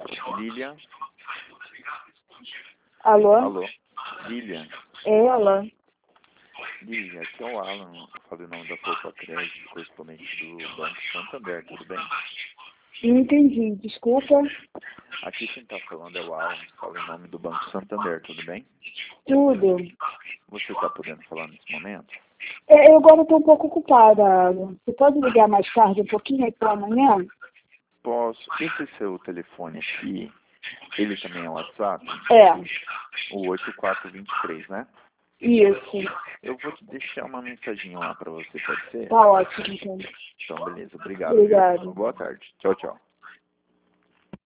Lilian? Alô? Alô? Lilian? É ela? Lilian, aqui é o Alan. Eu falei o nome da Poupa Crédito, correspondente do Banco Santander, tudo bem? Não entendi, desculpa. Aqui quem está falando é o Alan. Fala em nome do Banco Santander, tudo bem? Tudo. Você está podendo falar nesse momento? Eu agora estou um pouco ocupada, Alan. Você pode ligar mais tarde um pouquinho, então amanhã? Posso. Esse seu telefone aqui, ele também é o WhatsApp? É, O 8423, né? isso. Eu vou te deixar uma mensaginha lá para você, pode ser? Tá ótimo, então. Então, beleza. Obrigado, viu? Obrigada. Boa tarde. Tchau, tchau.